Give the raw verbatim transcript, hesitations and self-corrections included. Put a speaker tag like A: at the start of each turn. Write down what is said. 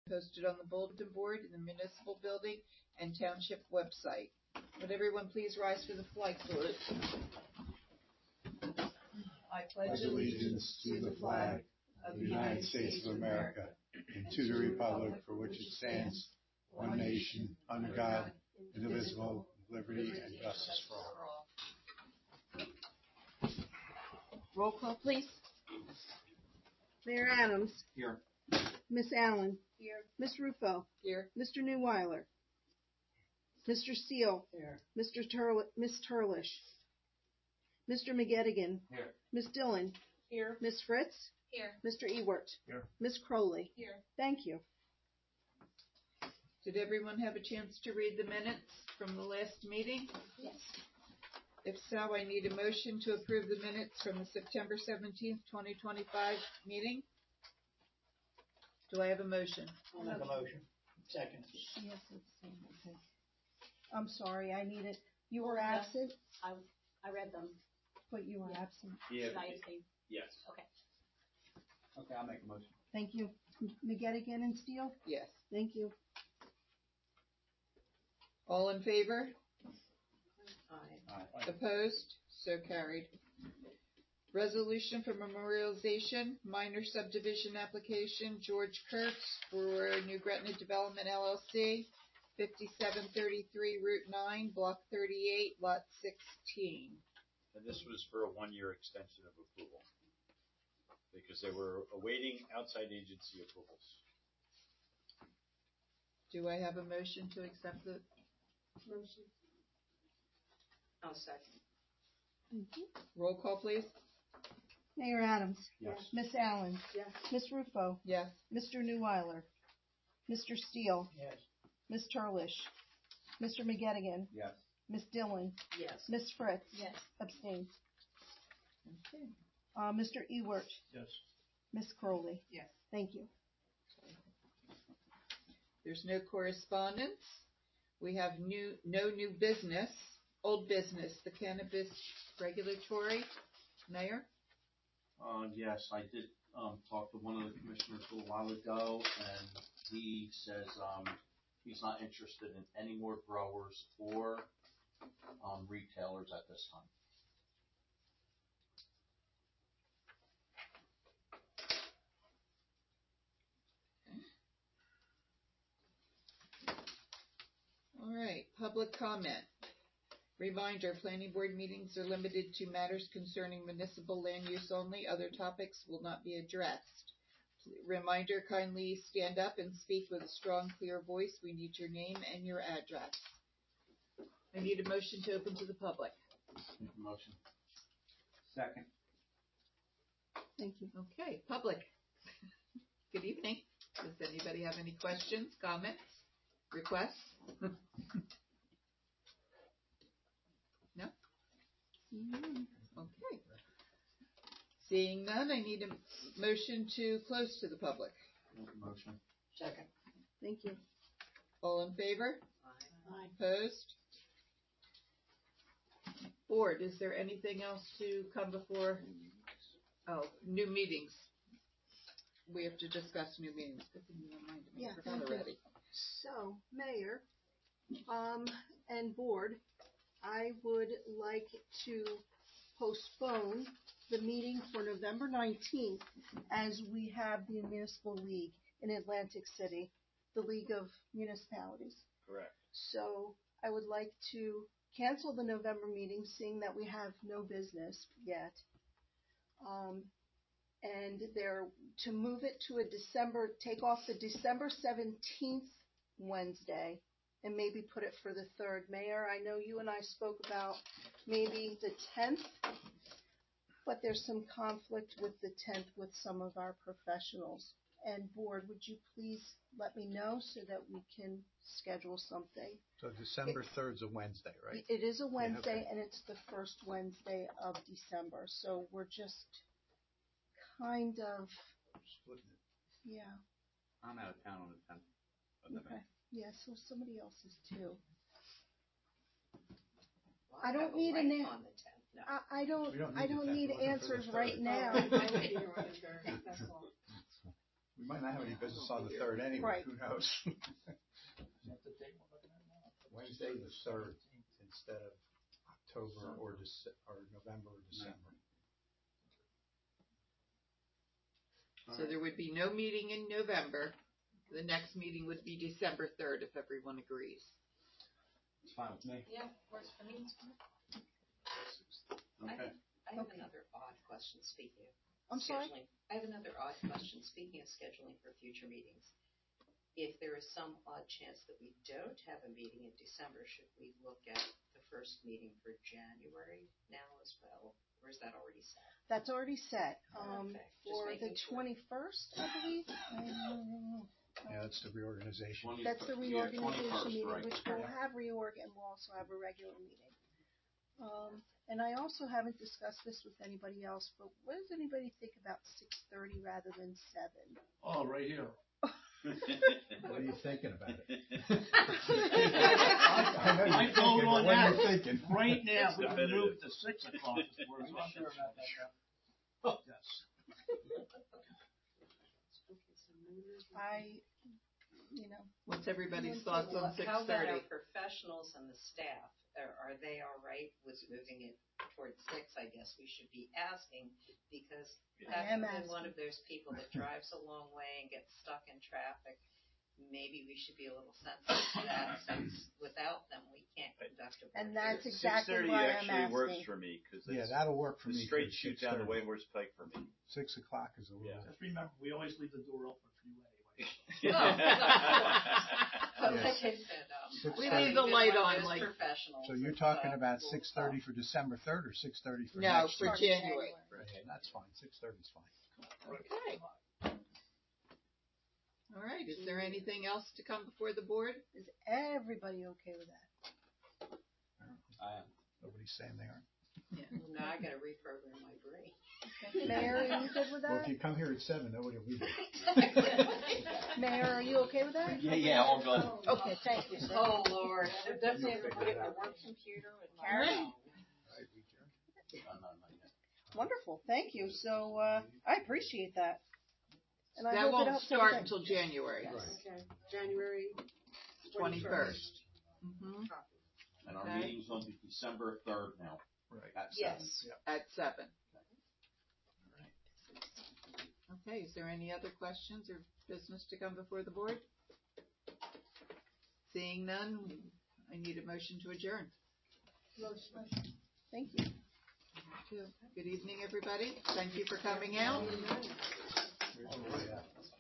A: posted on the bulletin board in the municipal building and township website. Would everyone please rise for the flag salute? I pledge
B: allegiance to the flag of the United States of America and to the republic for which it stands, one nation, under God, indivisible, with liberty and justice for all.
A: Roll call, please.
C: Mayor Adams.
B: Here.
C: Miss Allen.
A: Here.
C: Miss Ruffo.
A: Here.
C: Mister Newweiler. Mister Steele.
A: Here.
C: Mister Turl- Miss Turlish. Mister McGettigan.
B: Here.
C: Miss Dillon.
A: Here.
C: Miss Fritz.
A: Here.
C: Mister Ewert.
B: Here.
C: Miss Crowley.
A: Here.
C: Thank you.
A: Did everyone have a chance to read the minutes from the last meeting?
C: Yes.
A: If so, I need a motion to approve the minutes from the September seventeenth, twenty twenty-five meeting. Do I have a motion?
D: I'll make a motion. Second.
C: Yes, it's okay. I'm sorry, I need it. You were absent,
E: I, I read them.
C: but you were
E: Yeah.
C: absent.
E: Should I abstain?
F: Yes.
E: Okay.
F: Okay, I'll make a motion.
C: Thank you. McGettigan and Steele?
A: Yes.
C: Thank you.
A: All in favor?
E: Aye.
F: Aye.
A: Opposed? So carried. Resolution for memorialization, minor subdivision application, George Kurtz for New Gretna Development L L C, fifty-seven thirty-three Route nine, Block thirty-eight, Lot sixteen.
F: And this was for a one-year extension of approval because they were awaiting outside agency approvals.
A: Do I have a motion to accept the
E: Motion. I'll second.
C: Thank you.
A: roll call, please?
C: Mayor Adams.
B: Yes.
C: Miss Allen.
E: Yes.
C: Miss Ruffo.
A: Yes.
C: Mister Newweiler. Mister Steele.
D: Yes.
C: Miss Turlish. Mister McGettigan.
B: Yes.
C: Miss Dillon.
E: Yes.
C: Miss Fritz.
E: Yes.
C: Abstain.
A: Okay.
C: Uh, Mister Ewert.
D: Yes.
C: Miss Crowley.
E: Yes.
C: Thank you.
A: There's no correspondence. We have new, no new business, old business, the cannabis regulatory. Mayor?
G: Uh, yes, I did, um, talk to one of the commissioners a little while ago, and he says, um, he's not interested in any more growers or, um, retailers at this time.
A: All right, public comment. Reminder, planning board meetings are limited to matters concerning municipal land use only. Other topics will not be addressed. Reminder, kindly stand up and speak with a strong, clear voice. We need your name and your address. I need a motion to open to the public.
G: Make a motion.
B: Second.
C: Thank you.
A: Okay, public. Good evening. Does anybody have any questions, comments, requests? No? Okay. Seeing none, I need a motion to close to the public.
G: Make a motion.
E: Second.
C: Thank you.
A: All in favor?
E: Aye.
A: Opposed? Board, is there anything else to come before? Oh, new meetings. We have to discuss new meetings. Good thing you reminded me.
C: Yeah,
A: I forgot
C: thank you.
A: already.
C: So, Mayor, um, and Board, I would like to postpone the meeting for November nineteenth as we have the Municipal League in Atlantic City, the League of Municipalities.
F: Correct.
C: So I would like to cancel the November meeting, seeing that we have no business yet. Um, and there, to move it to a December, take off the December seventeenth Wednesday and maybe put it for the third. Mayor, I know you and I spoke about maybe the tenth, but there's some conflict with the tenth with some of our professionals. And Board, would you please let me know so that we can schedule something?
B: So December third's a Wednesday, right?
C: It is a Wednesday,
B: okay.
C: and it's the first Wednesday of December, so we're just kind of,
B: Splitting it.
C: yeah,
F: I'm out of town on the tenth of
C: okay.
F: November.
C: Yeah, so somebody else is too. I don't need an, an-
E: On the tenth, no.
C: I, I don't,
B: We don't
C: I
B: need
C: don't
B: the
C: need
B: tenth. We're looking for the
C: answers
B: third.
C: right now.
E: I would be here on the third, that's all.
B: We might not have any business on the third anyway,
C: Right.
B: who knows?
D: What's the date we're looking at now?
B: Wednesday the third instead of October or Dece- or November or December.
A: So there would be no meeting in November. The next meeting would be December third, if everyone agrees.
G: It's fine with me.
E: Yeah, works for me.
G: Okay.
E: I have
C: Okay.
E: another odd question, speaking of
C: I'm sorry?
E: scheduling. I have another odd question, speaking of scheduling for future meetings. If there is some odd chance that we don't have a meeting in December, should we look at the first meeting for January now as well? Or is that already set?
C: That's already set, um,
E: Perfect. Just
C: for the
E: making sure.
C: twenty-first, I believe. I don't know.
B: Yeah, that's the reorganization.
G: twenty
C: That's the
G: yeah,
C: reorganization
G: twenty-first,
C: meeting,
G: right.
C: which will have reorg and we'll also have a regular meeting. Um, and I also haven't discussed this with anybody else, but what does anybody think about six thirty rather than seven?
D: Oh, right here.
B: What are you thinking about it?
D: I
B: know you're
D: I told
B: thinking,
D: on
B: but what are
D: that.
B: you thinking?
D: Right now, we can
F: Definitive.
D: move it to six o'clock. We're not sure about that. Oh, yes.
C: I, you know,
A: What's everybody's
C: Well,
A: thoughts on
E: Well,
A: six
E: How about
A: thirty?
E: our professionals and the staff? Are, are they all right with moving it towards six? I guess we should be asking, because
C: I am
E: having been one
C: asking.
E: of those people that drives a long way and gets stuck in traffic, maybe we should be a little sensitive to that, since without them, we can't conduct a board
C: And that's
E: meeting.
C: exactly
F: Six thirty
C: why I'm
F: actually works
C: asking.
F: for me, because
B: Yeah,
F: it's
B: that'll work for
F: the
B: me.
F: straight
B: too,
F: shoot down the
B: six thirty.
F: Waymore's Pike for me.
B: Six o'clock is a little.
F: Yeah.
D: Just remember, we always leave the door open for you anyway.
E: But
B: Yes.
E: like I said, um,
B: Six
A: We
B: thirty.
A: leave the light
E: one of
A: on,
E: those
A: like-
E: professionals,
B: So you're
E: and
B: talking
E: so
B: about
E: we'll
B: six thirty
E: talk.
B: for December third or six thirty for
A: No,
B: next
A: for
B: year?
C: Starting
A: January.
B: Yeah, that's fine. Six thirty is fine.
A: Okay. All right, is there anything else to come before the board?
C: Is everybody okay with that?
G: I am.
B: Nobody's saying they aren't.
E: Now I gotta reprogram my brain.
C: Mayor, are you good with
B: Well,
C: that?
B: if you come here at seven, nobody will be there.
C: Mayor, are you okay with that?
G: Yeah, yeah, all good.
C: Okay, thank you, sir.
E: Oh, Lord. I would definitely have to
B: You'll
E: put it in
B: figure it
E: the
B: out.
E: work computer and
A: All
E: carry
A: right.
E: on.
B: Right, we adjourn.
G: No, no, not yet.
C: Wonderful, thank you. So, uh, I appreciate that. And I
A: That
C: hope it
A: won't
C: helps
A: start
C: everything.
A: until January
B: Right.
E: Okay, January
A: twenty-first. Mm-hmm.
G: And our
A: Okay.
G: meeting's on December third now,
B: Right.
G: at seven.
E: Yes.
A: At seven. Okay, is there any other questions or business to come before the board? Seeing none, I need a motion to adjourn.
C: Thank you.
A: Good evening, everybody. Thank you for coming out.